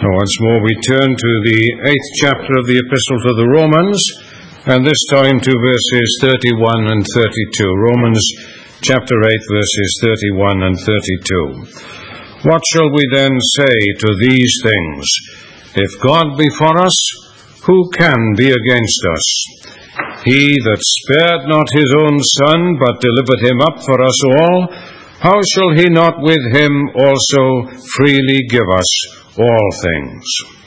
Once more we turn to the 8th chapter of the Epistle to the Romans, and this time to verses 31 and 32. Romans chapter 8, verses 31 and 32. What shall we then say to these things? If God be for us, who can be against us? He that spared not his own Son, but delivered him up for us all, how shall he not with him also freely give us all things?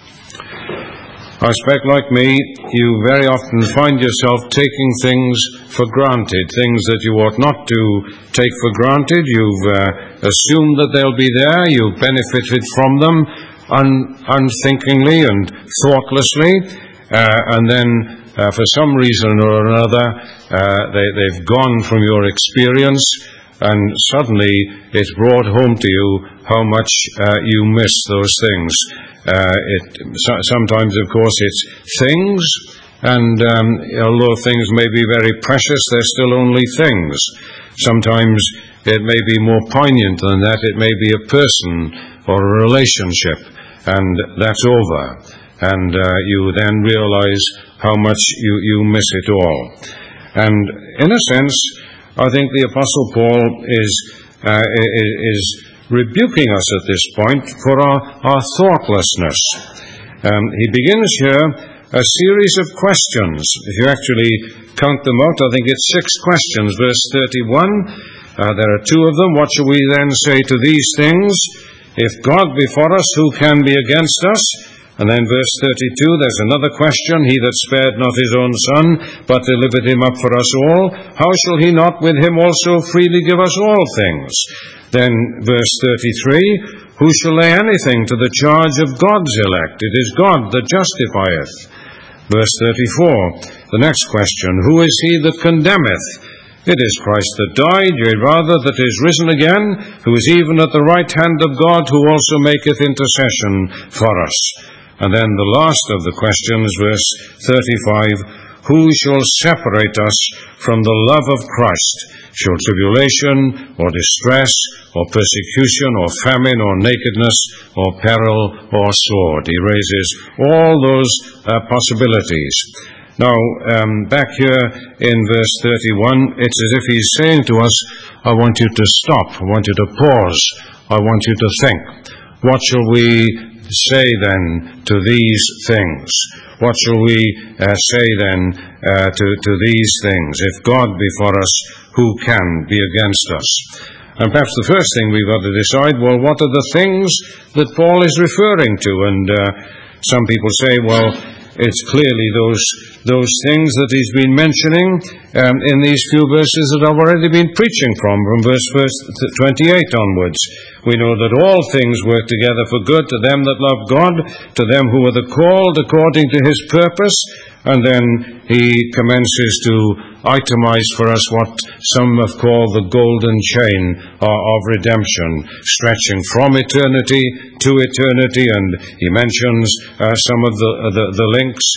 I suspect, like me, you very often find yourself taking things for granted, things that you ought not to take for granted. You've assumed that they'll be there. You've benefited from them unthinkingly and thoughtlessly, and then for some reason or another they've gone from your experience, and suddenly it's brought home to you how much you miss those things. Sometimes, of course, it's things, and although things may be very precious, they're still only things. Sometimes it may be more poignant than that. It may be a person or a relationship, and that's over. And you then realize how much you miss it all. And in a sense, I think the Apostle Paul is rebuking us at this point for our thoughtlessness. He begins here a series of questions. If you actually count them out, I think it's 6 questions. Verse 31, there are 2 of them. What shall we then say to these things? If God be for us, who can be against us? And then verse 32, there's another question. He that spared not his own Son, but delivered him up for us all, how shall he not with him also freely give us all things? Then verse 33, who shall lay anything to the charge of God's elect? It is God that justifieth. Verse 34, the next question, who is he that condemneth? It is Christ that died, yea rather that is risen again, who is even at the right hand of God, who also maketh intercession for us. And then the last of the questions, verse 35, who shall separate us from the love of Christ? Shall tribulation, or distress, or persecution, or famine, or nakedness, or peril, or sword? He raises all those possibilities. Now, back here in verse 31, it's as if he's saying to us, I want you to stop, I want you to pause, I want you to think. What shall we say then to these things? What shall we say then to these things? If God be for us, who can be against us? And perhaps the first thing we've got to decide, well, what are the things that Paul is referring to? And some people say, well, it's clearly those things that he's been mentioning in these few verses that I've already been preaching from verse 28 onwards. We know that all things work together for good to them that love God, to them who are the called according to his purpose. And then he commences to itemize for us what some have called the golden chain of redemption, stretching from eternity to eternity. And he mentions some of the links,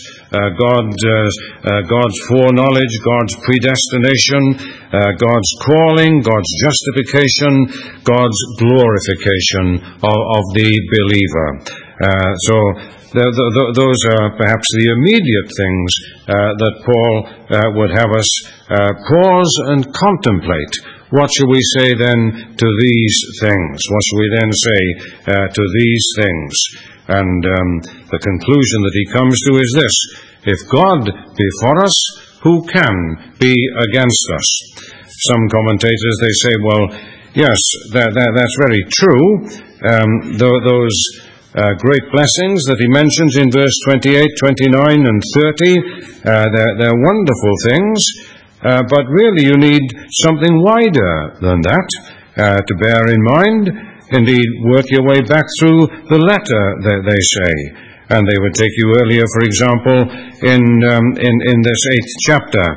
God's foreknowledge, God's predestination, God's calling, God's justification, God's glorification of the believer. So those are perhaps the immediate things that Paul would have us pause and contemplate. What shall we say then to these things? What shall we then say to these things? And the conclusion that he comes to is this: if God be for us, who can be against us? Some commentators, they say, well, yes, that's very true. Those great blessings that he mentions in verse 28, 29, and 30, they're wonderful things, but really you need something wider than that to bear in mind. Indeed, work your way back through the letter, they say. And they would take you earlier, for example, in this 8th chapter.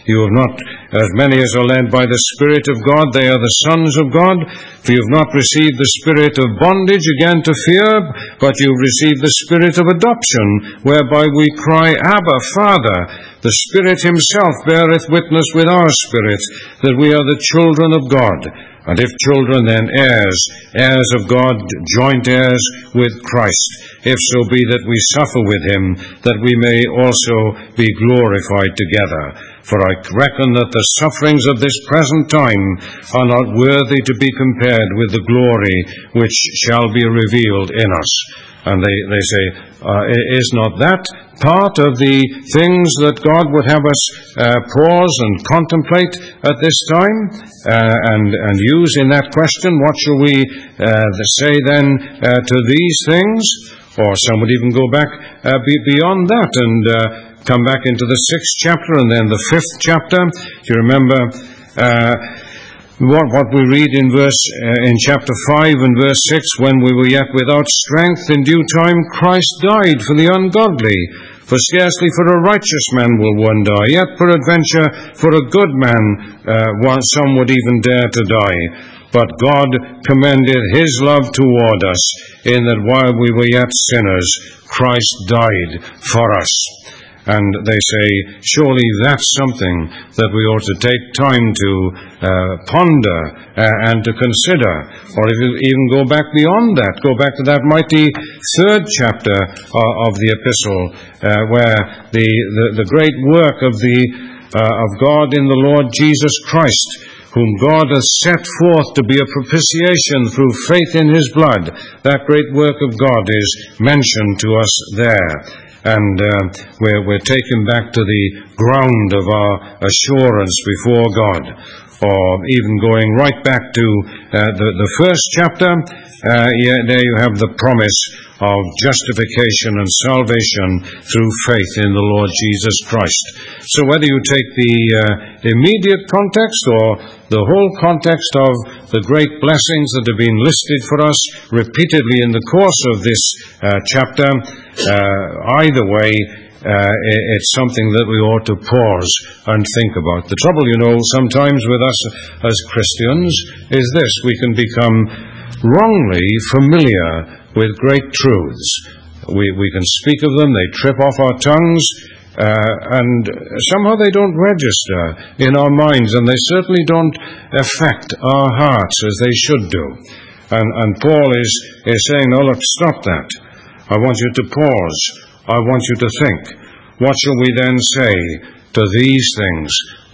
You have not, as many as are led by the Spirit of God, they are the sons of God. For you have not received the spirit of bondage again to fear, but you have received the spirit of adoption, whereby we cry, Abba, Father. The Spirit himself beareth witness with our spirit that we are the children of God. And if children, then heirs, heirs of God, joint heirs with Christ, if so be that we suffer with him, that we may also be glorified together. For I reckon that the sufferings of this present time are not worthy to be compared with the glory which shall be revealed in us. And they say, is not that part of the things that God would have us pause and contemplate at this time and use in that question? What shall we say then to these things? Or some would even go back beyond that and come back into the 6th chapter and then the 5th chapter. Do you remember what we read in chapter 5 and verse 6, when we were yet without strength, in due time Christ died for the ungodly. For scarcely for a righteous man will one die, yet peradventure for a good man some would even dare to die. But God commended his love toward us, in that while we were yet sinners, Christ died for us. And they say, surely that's something that we ought to take time to ponder and to consider. Or if you even go back beyond that, go back to that mighty 3rd chapter of the epistle, where the great work of God in the Lord Jesus Christ, whom God hath set forth to be a propitiation through faith in his blood, that great work of God is mentioned to us there. And we're taken back to the ground of our assurance before God. Or even going right back to the 1st chapter, there you have the promise of justification and salvation through faith in the Lord Jesus Christ. So whether you take the immediate context or the whole context of the great blessings that have been listed for us repeatedly in the course of this chapter, either way, it's something that we ought to pause and think about. The trouble, sometimes with us as Christians is this: we can become wrongly familiar with great truths. We can speak of them, they trip off our tongues, and somehow they don't register in our minds, and they certainly don't affect our hearts as they should do. And Paul is saying, no, look, stop that. I want you to pause. I want you to think. What shall we then say to these things?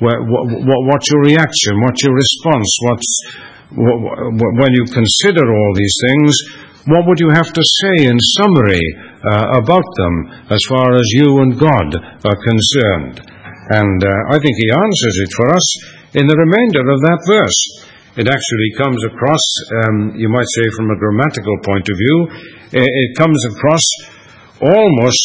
What's your reaction? What's your response? When you consider all these things, what would you have to say in summary about them as far as you and God are concerned? And I think he answers it for us in the remainder of that verse. It actually comes across, you might say from a grammatical point of view, it comes across almost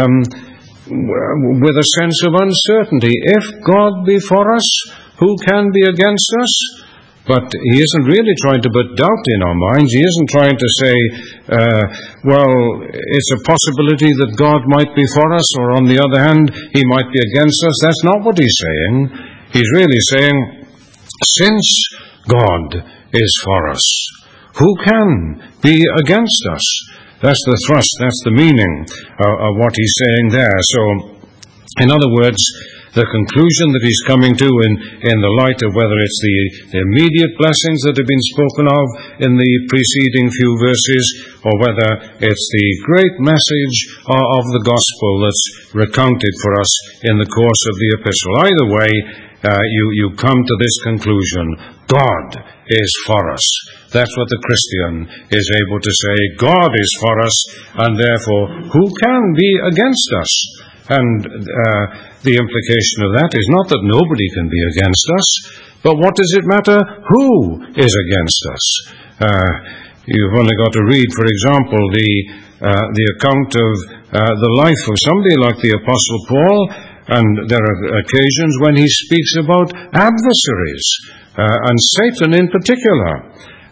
with a sense of uncertainty. If God be for us, who can be against us? But he isn't really trying to put doubt in our minds. He isn't trying to say, well, it's a possibility that God might be for us, or on the other hand, he might be against us. That's not what he's saying. He's really saying, since God is for us, who can be against us? That's the thrust, that's the meaning of what he's saying there. So, in other words, the conclusion that he's coming to in the light of whether it's the immediate blessings that have been spoken of in the preceding few verses, or whether it's the great message of the gospel that's recounted for us in the course of the epistle. Either way, you come to this conclusion: God is for us. That's what the Christian is able to say. God is for us, and therefore who can be against us? And the implication of that is not that nobody can be against us, but what does it matter who is against us? You've only got to read, for example, the account of the life of somebody like the Apostle Paul, and there are occasions when he speaks about adversaries, and Satan in particular.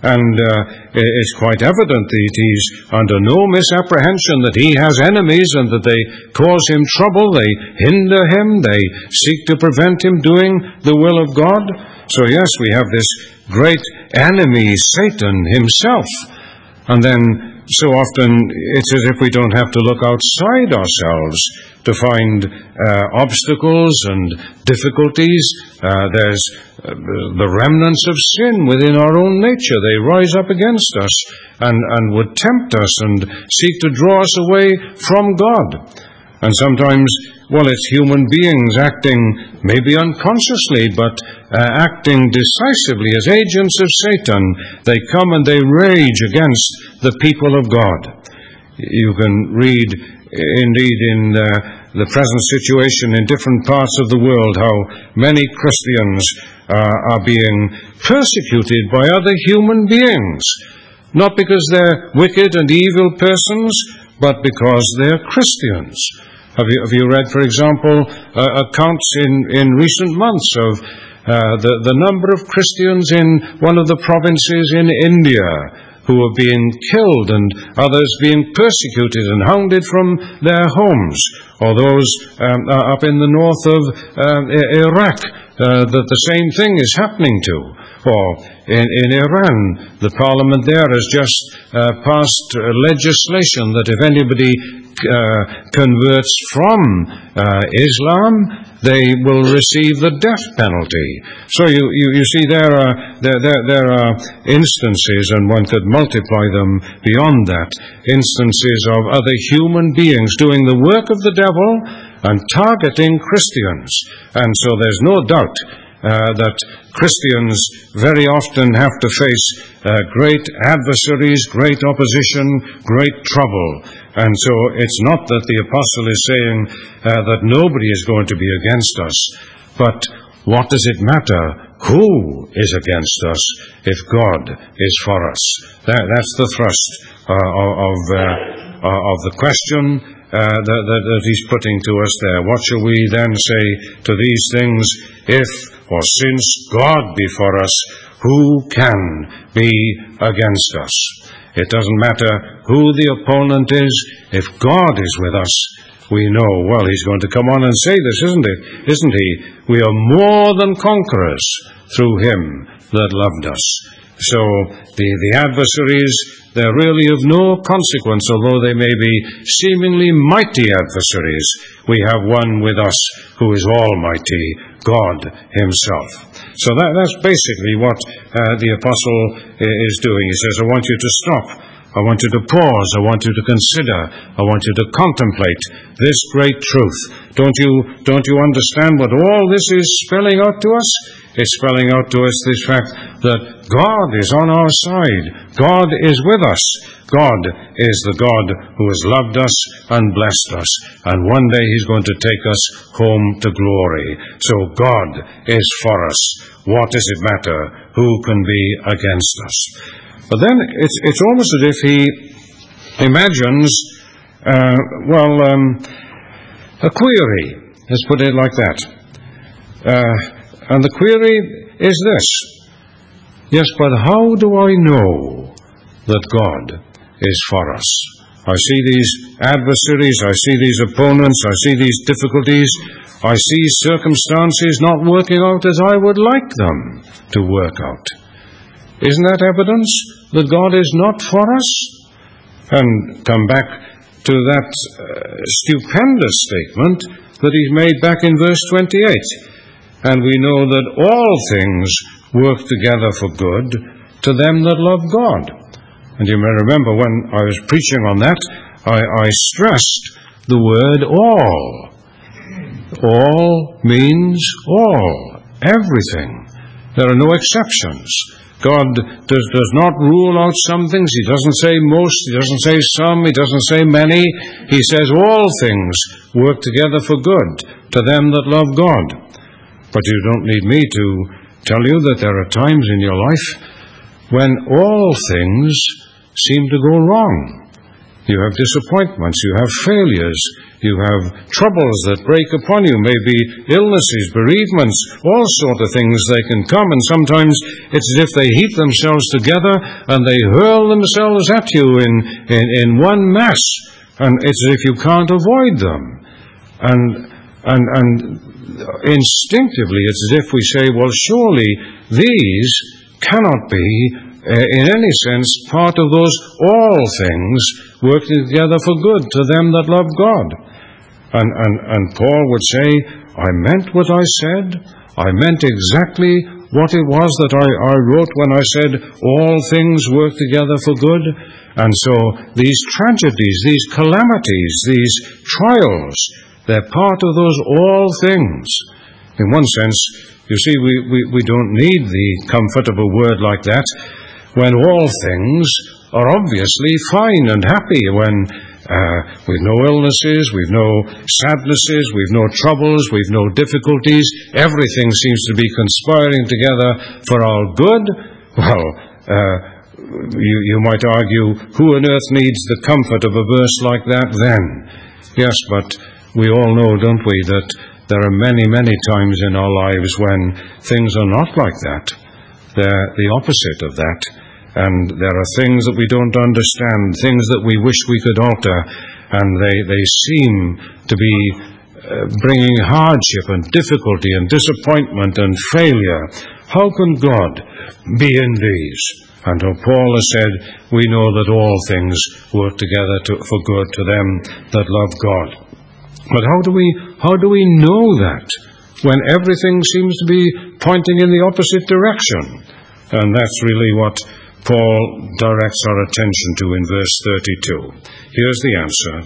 And it's quite evident that he's under no misapprehension that he has enemies and that they cause him trouble, they hinder him, they seek to prevent him doing the will of God. So yes, we have this great enemy, Satan himself. And then so often it's as if we don't have to look outside ourselves to find obstacles and difficulties. There's the remnants of sin within our own nature. They rise up against us and would tempt us and seek to draw us away from God. And sometimes, well, it's human beings acting maybe unconsciously, but acting decisively as agents of Satan. They come and they rage against the people of God. You can read, indeed, in the present situation in different parts of the world, how many Christians are being persecuted by other human beings. Not because they're wicked and evil persons, but because they're Christians. Have you read, for example, accounts in recent months of the number of Christians in one of the provinces in India who are being killed and others being persecuted and hounded from their homes, or those up in the north of Iraq that the same thing is happening to. Or in Iran, the parliament there has just passed legislation that if anybody converts from Islam, they will receive the death penalty. So you see there are instances, and one could multiply them beyond that, instances of other human beings doing the work of the devil and targeting Christians. And so there's no doubt that Christians very often have to face great adversaries, great opposition, great trouble. And so it's not that the apostle is saying that nobody is going to be against us, but what does it matter who is against us if God is for us? That's the thrust of the question that he's putting to us there. What shall we then say to these things? If or since God be for us, who can be against us? It doesn't matter who the opponent is. If God is with us, we know, well, he's going to come on and say this, isn't he? We are more than conquerors through him that loved us. So the adversaries, they're really of no consequence, although they may be seemingly mighty adversaries. We have one with us who is almighty, God himself. So that's basically what the apostle is doing. He says, I want you to stop. I want you to pause. I want you to consider. I want you to contemplate this great truth. Don't you understand what all this is spelling out to us? It's spelling out to us this fact that God is on our side. God is with us. God is the God who has loved us and blessed us. And one day he's going to take us home to glory. So God is for us. What does it matter? Who can be against us? But then it's almost as if he imagines, a query. Let's put it like that. And the query is this. Yes, but how do I know that God is for us? I see these adversaries, I see these opponents, I see these difficulties, I see circumstances not working out as I would like them to work out. Isn't that evidence that God is not for us? And come back to that stupendous statement that he's made back in verse 28. And we know that all things work together for good to them that love God. And you may remember when I was preaching on that, I stressed the word all. All means all, everything. There are no exceptions. God does not rule out some things. He doesn't say most, he doesn't say some, he doesn't say many. He says all things work together for good to them that love God. But you don't need me to tell you that there are times in your life when all things seem to go wrong. You have disappointments, you have failures, you have troubles that break upon you, maybe illnesses, bereavements, all sort of things they can come, and sometimes it's as if they heap themselves together and they hurl themselves at you in one mass, and it's as if you can't avoid them. And instinctively it's as if we say, well, surely these cannot be in any sense part of those all things working together for good to them that love God. And Paul would say, I meant what I said. I meant exactly what it was that I wrote when I said all things work together for good. And so these tragedies, these calamities, these trials, they're part of those all things. In one sense, you see, we don't need the comfortable word like that when all things are obviously fine and happy, when we've no illnesses, we've no sadnesses, we've no troubles, we've no difficulties, everything seems to be conspiring together for our good. Well, you might argue, who on earth needs the comfort of a verse like that then? Yes, but we all know, don't we, that there are many, many times in our lives when things are not like that. They're the opposite of that. And there are things that we don't understand, things that we wish we could alter, and they seem to be bringing hardship and difficulty and disappointment and failure. How can God be in these? And Paul has said, we know that all things work together for good to them that love God. But how do we know that when everything seems to be pointing in the opposite direction? And that's really what Paul directs our attention to in verse 32. Here's the answer.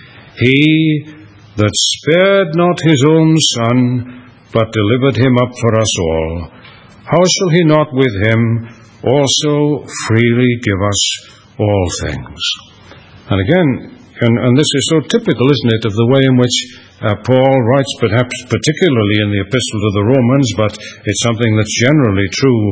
He that spared not his own Son, but delivered him up for us all, how shall he not with him also freely give us all things? And again, and this is so typical, isn't it, of the way in which Paul writes, perhaps particularly in the Epistle to the Romans, but it's something that's generally true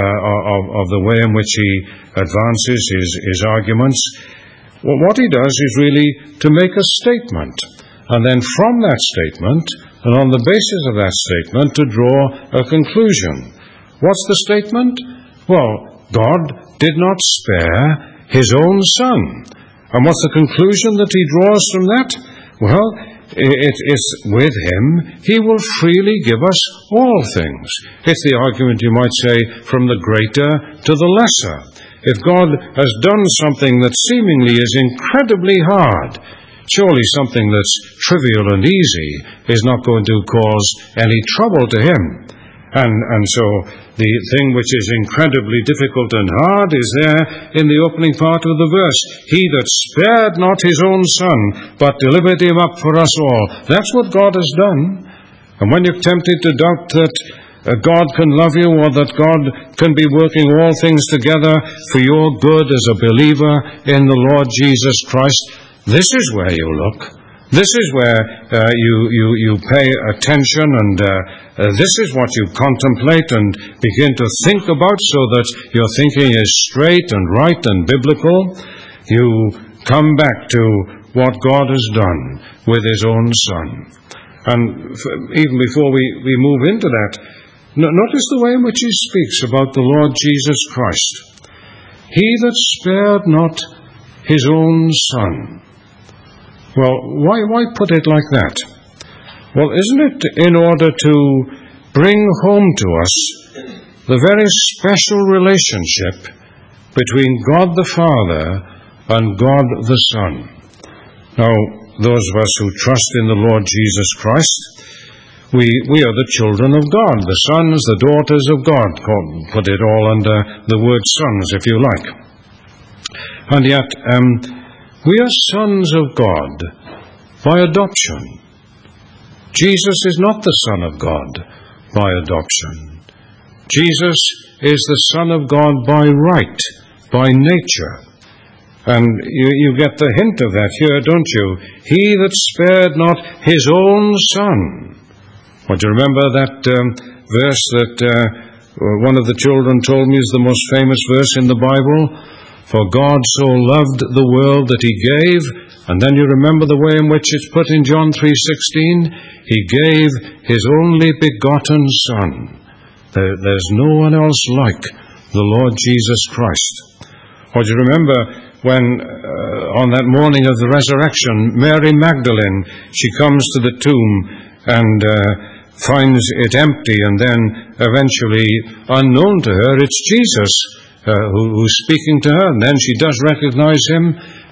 of the way in which he advances his arguments. Well, what he does is really to make a statement, and then from that statement, and on the basis of that statement, to draw a conclusion. What's the statement? Well, God did not spare his own Son. And what's the conclusion that he draws from that? Well, it's with him he will freely give us all things. It's the argument, you might say, from the greater to the lesser. If God has done something that seemingly is incredibly hard, surely something that's trivial and easy is not going to cause any trouble to him. And so the thing which is incredibly difficult and hard is there in the opening part of the verse. He that spared not his own Son, but delivered him up for us all. That's what God has done. And when you're tempted to doubt that God can love you, or that God can be working all things together for your good as a believer in the Lord Jesus Christ, this is where you look. This is where you pay attention, and this is what you contemplate and begin to think about, so that your thinking is straight and right and biblical. You come back to what God has done with his own Son. And even before we move into that, notice the way in which he speaks about the Lord Jesus Christ. He that spared not his own Son. Well, why put it like that? Well, isn't it in order to bring home to us the very special relationship between God the Father and God the Son? Now, those of us who trust in the Lord Jesus Christ, we are the children of God, the sons, the daughters of God. Put it all under the word sons, if you like. And yet, we are sons of God by adoption. Jesus is not the Son of God by adoption. Jesus is the Son of God by right, by nature. And you get the hint of that here, don't you? He that spared not his own Son. Well, do you remember that verse that one of the children told me is the most famous verse in the Bible? For God so loved the world that he gave, and then you remember the way in which it's put in John 3:16, he gave his only begotten Son. There's no one else like the Lord Jesus Christ. Or do you remember when on that morning of the resurrection, Mary Magdalene, she comes to the tomb and finds it empty, and then eventually, unknown to her, it's Jesus who's speaking to her, and then she does recognize him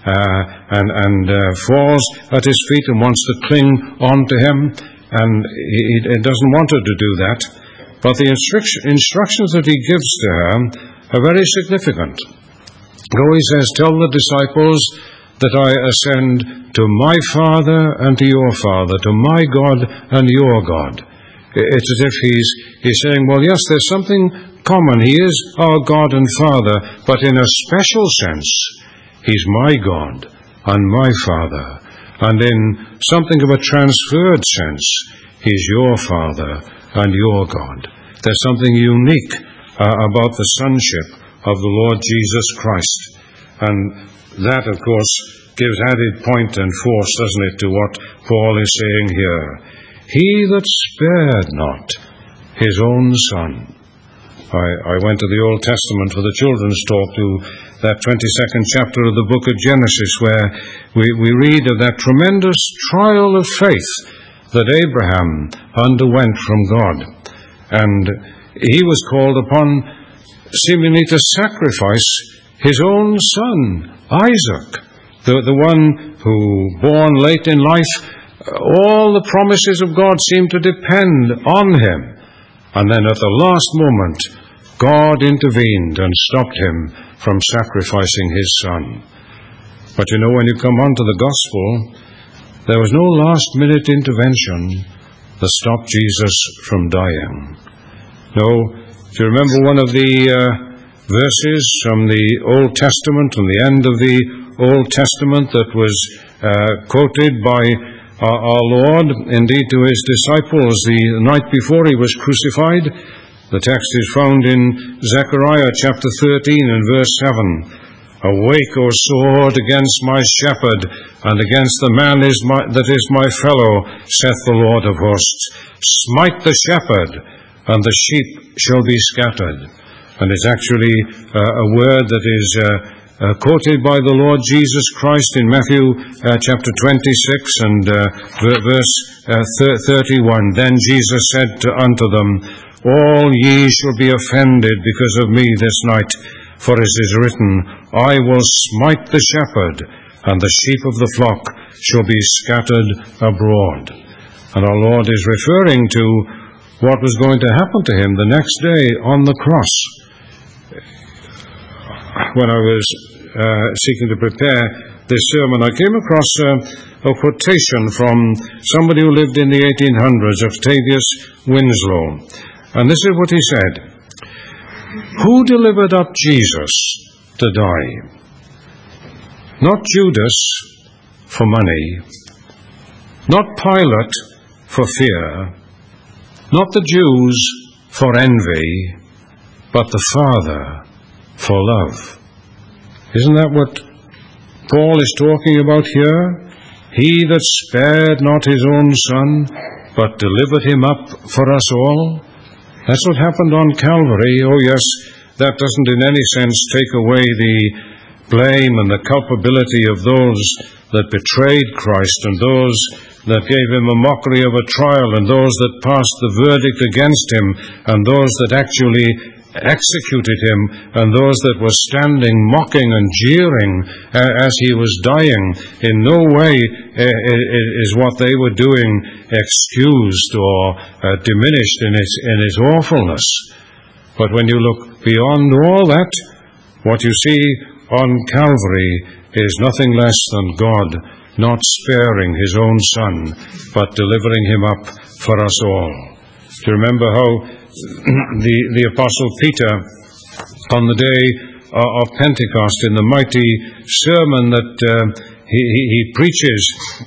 and falls at his feet and wants to cling on to him, and he doesn't want her to do that. But the instructions that he gives to her are very significant. Go, he says, tell the disciples that I ascend to my Father and to your Father, to my God and your God. It's as if he's saying, well, yes, there's something common. He is our God and Father, but in a special sense, he's my God and my Father. And in something of a transferred sense, he's your Father and your God. There's something unique about the sonship of the Lord Jesus Christ. And that, of course, gives added point and force, doesn't it, to what Paul is saying here. He that spared not his own Son. I went to the Old Testament for the children's talk, to that 22nd chapter of the book of Genesis, where we read of that tremendous trial of faith that Abraham underwent from God. And he was called upon seemingly to sacrifice his own son, Isaac, the one who, born late in life, all the promises of God seemed to depend on him. And then at the last moment, God intervened and stopped him from sacrificing his son. But you know, when you come on to the gospel, there was no last-minute intervention that stopped Jesus from dying. No, if you remember one of the verses from the Old Testament, from the end of the Old Testament, that was quoted by our Lord, indeed to his disciples, the night before he was crucified. The text is found in Zechariah chapter 13 and verse 7. Awake, O sword, against my shepherd, and against the man that is my fellow, saith the Lord of hosts. Smite the shepherd, and the sheep shall be scattered. And it's actually a word that is quoted by the Lord Jesus Christ in Matthew chapter 26 and verse 31. Then Jesus said unto them, All ye shall be offended because of me this night, for it is written, I will smite the shepherd, and the sheep of the flock shall be scattered abroad. And our Lord is referring to what was going to happen to him the next day on the cross. When I was seeking to prepare this sermon, I came across a quotation from somebody who lived in the 1800s, Octavius Winslow. And this is what he said. Who delivered up Jesus to die? Not Judas for money, not Pilate for fear, not the Jews for envy, but the Father for love. Isn't that what Paul is talking about here? He that spared not his own Son, but delivered him up for us all. That's what happened on Calvary. Oh yes, that doesn't in any sense take away the blame and the culpability of those that betrayed Christ, and those that gave him a mockery of a trial, and those that passed the verdict against him, and those that actually executed him, and those that were standing mocking and jeering as he was dying. In no way is what they were doing excused or diminished in its awfulness. But when you look beyond all that, what you see on Calvary is nothing less than God not sparing his own Son, but delivering him up for us all. Do you remember how the Apostle Peter, on the day of Pentecost, in the mighty sermon that he preaches,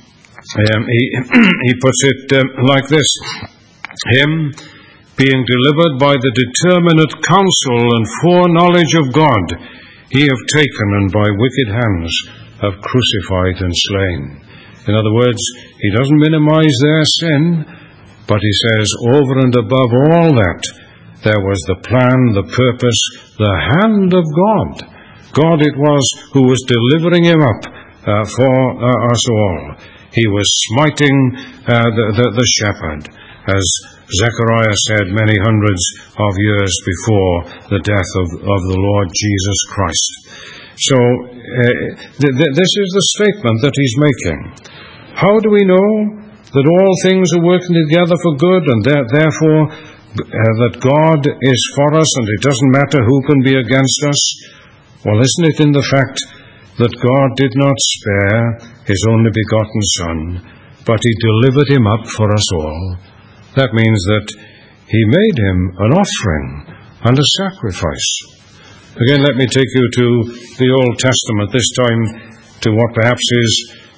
he puts it like this: Him, being delivered by the determinate counsel and foreknowledge of God, ye have taken and by wicked hands have crucified and slain. In other words, he doesn't minimize their sin, but he says over and above all that, there was the plan, the purpose, the hand of God. God it was who was delivering him up for us all. He was smiting the shepherd, as Zechariah said many hundreds of years before the death of the Lord Jesus Christ. So this is the statement that he's making. How do we know that all things are working together for good, and therefore that God is for us and it doesn't matter who can be against us? Well, isn't it in the fact that God did not spare his only begotten Son, but he delivered him up for us all? That means that he made him an offering and a sacrifice. Again, let me take you to the Old Testament, this time to what perhaps is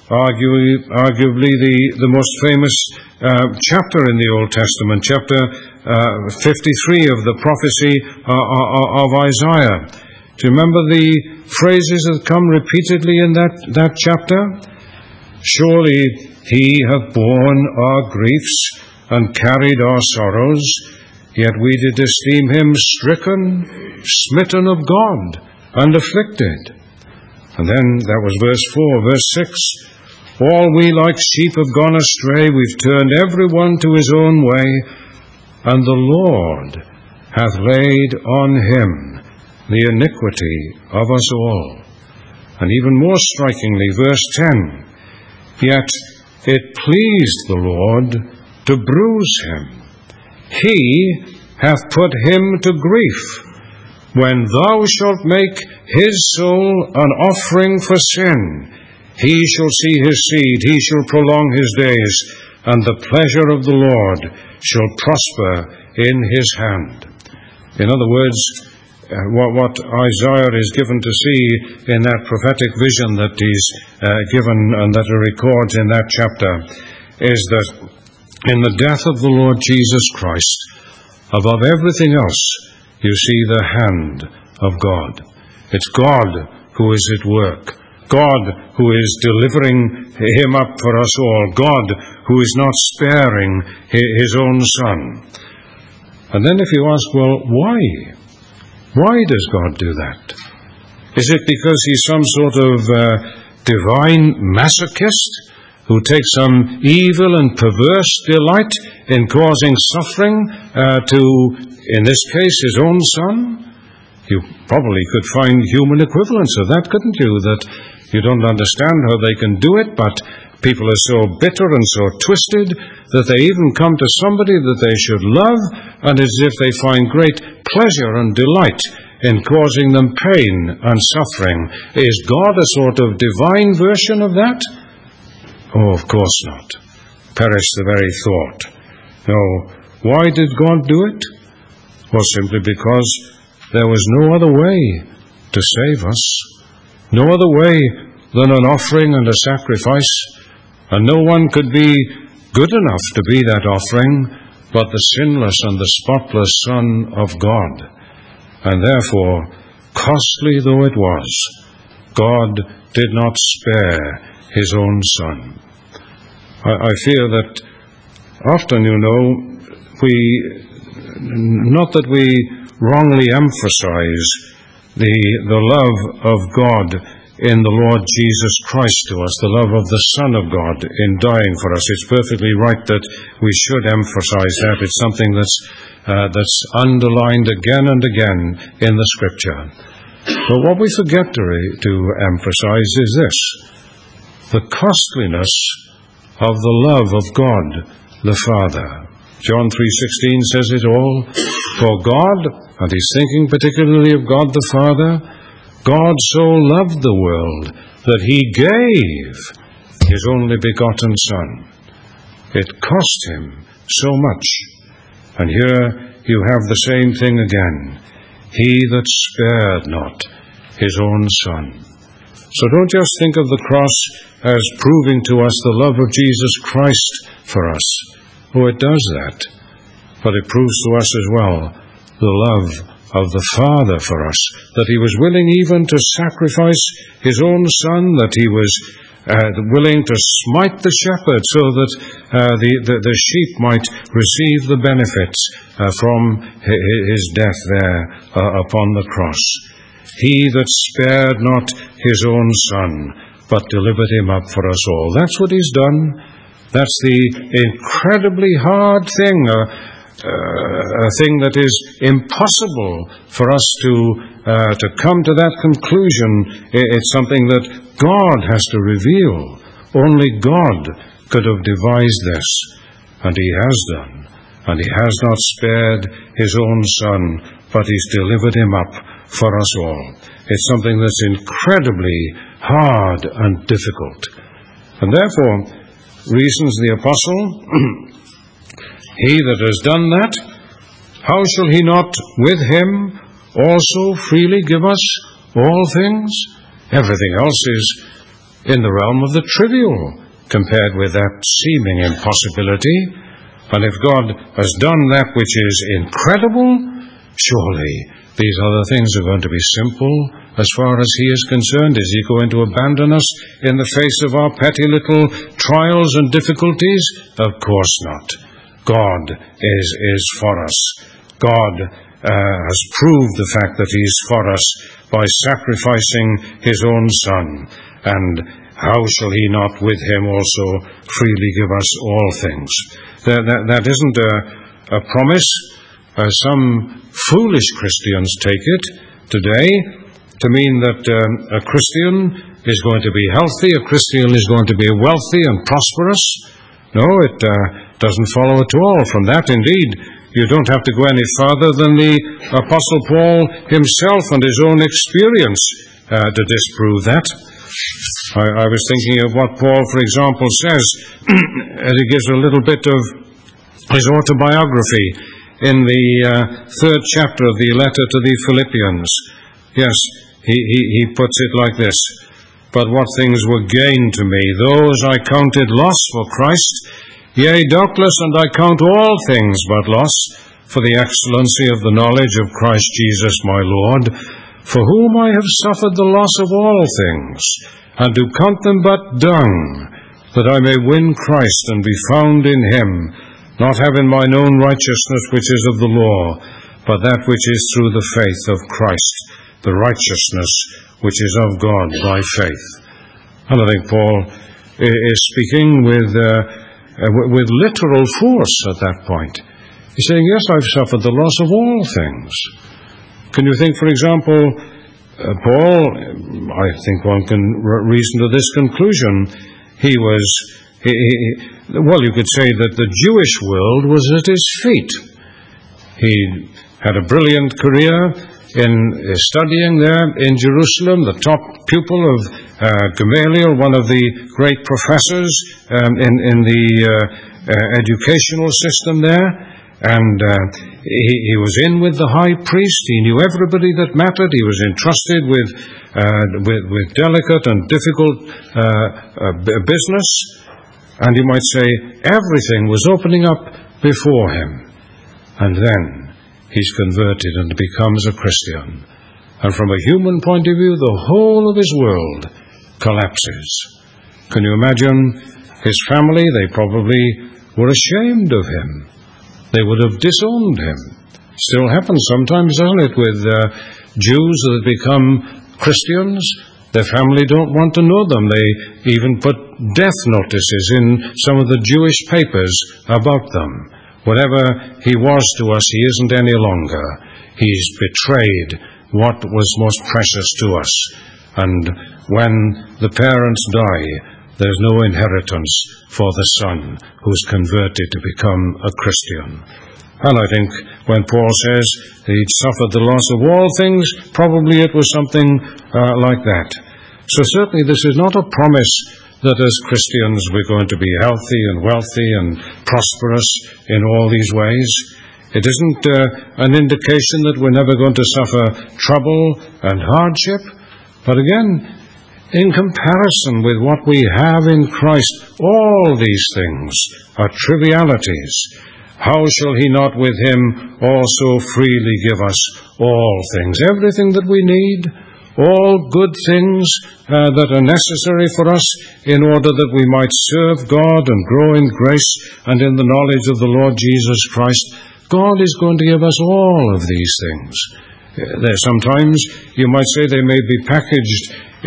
arguably the most famous chapter in the Old Testament, chapter 53 of the prophecy of Isaiah. Do you remember the phrases that come repeatedly in that chapter? Surely he hath borne our griefs and carried our sorrows, yet we did esteem him stricken, smitten of God, and afflicted. And then that was verse 4, verse 6. All we like sheep have gone astray, we've turned every one to his own way, and the Lord hath laid on him the iniquity of us all. And even more strikingly, verse 10, yet it pleased the Lord to bruise him. He hath put him to grief. When thou shalt make his soul an offering for sin, he shall see his seed, he shall prolong his days, and the pleasure of the Lord shall prosper in his hand. In other words, what Isaiah is given to see in that prophetic vision that he's given and that he records in that chapter is that in the death of the Lord Jesus Christ, above everything else, you see the hand of God. It's God who is at work. God who is delivering him up for us all. God who is not sparing his own Son. And then if you ask, well, why? Why does God do that? Is it because he's some sort of divine masochist who takes some evil and perverse delight in causing suffering to, in this case, his own Son? You probably could find human equivalents of that, couldn't you? That you don't understand how they can do it, but people are so bitter and so twisted that they even come to somebody that they should love, and as if they find great pleasure and delight in causing them pain and suffering. Is God a sort of divine version of that? Oh, of course not. Perish the very thought. No. Why did God do it? Well, simply because there was no other way to save us. No other way than an offering and a sacrifice. And no one could be good enough to be that offering but the sinless and the spotless Son of God. And therefore, costly though it was, God did not spare his own Son. I fear that often, not that we wrongly emphasize the love of God in the Lord Jesus Christ to us, the love of the Son of God in dying for us. It's perfectly right that we should emphasize that. It's something that's underlined again and again in the Scripture. But what we forget to emphasize is this: the costliness of the love of God the Father. John 3:16 says it all. For God, and he's thinking particularly of God the Father, God so loved the world that he gave his only begotten Son. It cost him so much. And here you have the same thing again. He that spared not his own Son. So don't just think of the cross as proving to us the love of Jesus Christ for us. Oh, it does that. But it proves to us as well the love of the Father for us, that he was willing even to sacrifice his own Son, that he was willing to smite the shepherd so that the sheep might receive the benefits from his death there upon the cross. He that spared not his own Son, but delivered him up for us all. That's what he's done. That's the incredibly hard thing, a thing that is impossible for us to come to that conclusion. It's something that God has to reveal. Only God could have devised this, and he has done. And he has not spared his own Son, but he's delivered him up for us all. It's something that's incredibly hard and difficult. And therefore, reasons the apostle, he that has done that, how shall he not with him also freely give us all things? Everything else is in the realm of the trivial compared with that seeming impossibility. And if God has done that which is incredible, surely these other things are going to be simple as far as he is concerned. Is he going to abandon us in the face of our petty little trials and difficulties? Of course not. God is for us. God has proved the fact that he is for us by sacrificing his own Son. And how shall he not with him also freely give us all things? That isn't a promise. Some foolish Christians take it today to mean that a Christian is going to be healthy, a Christian is going to be wealthy and prosperous. No, it doesn't follow at all from that. Indeed, you don't have to go any farther than the Apostle Paul himself and his own experience to disprove that. I was thinking of what Paul, for example, says as he gives a little bit of his autobiography in the 3rd chapter of the letter to the Philippians. Yes, he puts it like this: "But what things were gain to me, those I counted loss for Christ. Yea, doubtless, and I count all things but loss, for the excellency of the knowledge of Christ Jesus my Lord, for whom I have suffered the loss of all things, and do count them but dung, that I may win Christ and be found in him, not having mine own righteousness which is of the law, but that which is through the faith of Christ, the righteousness which is of God by faith." And I think Paul is speaking with literal force at that point. He's saying, yes, I've suffered the loss of all things. Can you think, for example, Paul, I think one can reason to this conclusion, you could say that the Jewish world was at his feet. He had a brilliant career in studying there in Jerusalem, the top pupil of Gamaliel, one of the great professors in the educational system there. And he was in with the high priest. He knew everybody that mattered. He was entrusted with delicate and difficult business. And you might say everything was opening up before him. And then he's converted and becomes a Christian. And from a human point of view, the whole of his world collapses. Can you imagine his family? They probably were ashamed of him. They would have disowned him. Still happens sometimes, doesn't it, with Jews that become Christians? Their family don't want to know them. They even put death notices in some of the Jewish papers about them. Whatever he was to us, he isn't any longer. He's betrayed what was most precious to us. And when the parents die, there's no inheritance for the son who's converted to become a Christian. And I think when Paul says he'd suffered the loss of all things, probably it was something like that. So certainly this is not a promise that as Christians we're going to be healthy and wealthy and prosperous in all these ways. It isn't an indication that we're never going to suffer trouble and hardship. But again, in comparison with what we have in Christ, all these things are trivialities. how shall he not with him also freely give us all things? Everything that we need, all good things that are necessary for us in order that we might serve God and grow in grace and in the knowledge of the Lord Jesus Christ. God is going to give us all of these things. Sometimes you might say they may be packaged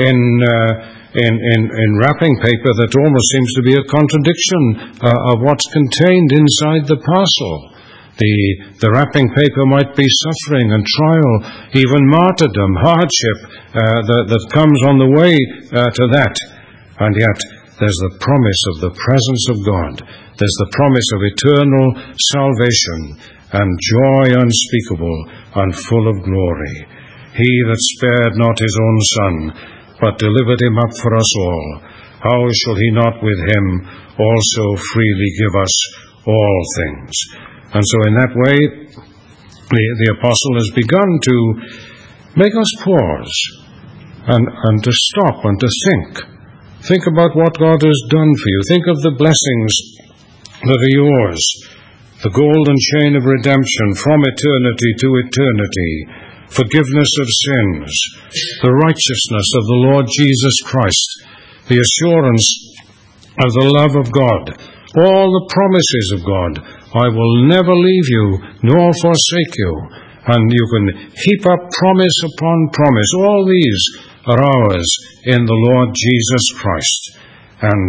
in wrapping paper that almost seems to be a contradiction of what's contained inside the parcel. The wrapping paper might be suffering and trial, even martyrdom, hardship that comes on the way to that. And yet there's the promise of the presence of God. There's the promise of eternal salvation and joy unspeakable and full of glory. He that spared not his own Son, but delivered him up for us all, how shall he not with him also freely give us all things? And so in that way, the apostle has begun to make us pause and to stop and to think. Think about what God has done for you. Think of the blessings that are yours. The golden chain of redemption from eternity to eternity. Forgiveness of sins. The righteousness of the Lord Jesus Christ. The assurance of the love of God. All the promises of God. I will never leave you nor forsake you. And you can heap up promise upon promise. All these are ours in the Lord Jesus Christ. And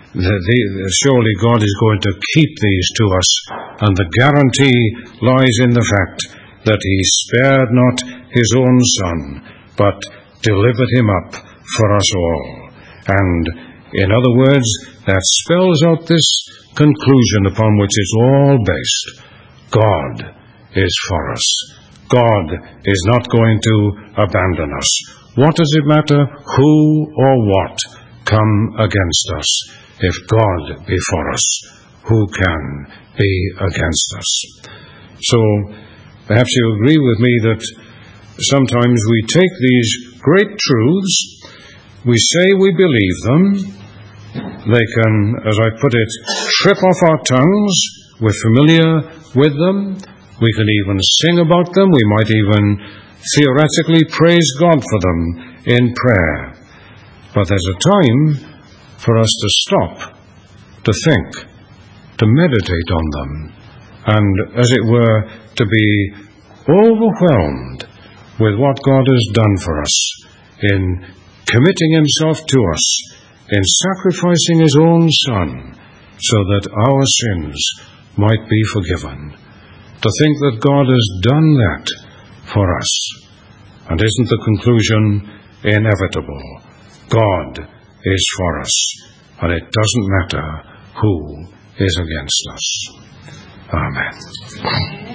surely God is going to keep these to us. And the guarantee lies in the fact that he spared not his own Son, but delivered him up for us all. And in other words, that spells out this conclusion upon which it's all based. God is for us. God is not going to abandon us. What does it matter who or what come against us? If God be for us, who can be against us? So, perhaps you agree with me that sometimes we take these great truths, we say we believe them, they can, as I put it, trip off our tongues. We're familiar with them. We can even sing about them. We might even theoretically praise God for them in prayer. But there's a time for us to stop, to think, to meditate on them, and, as it were, to be overwhelmed with what God has done for us in committing himself to us, in sacrificing his own Son, so that our sins might be forgiven. To think that God has done that for us. And isn't the conclusion inevitable? God is for us, and it doesn't matter who is against us. Amen.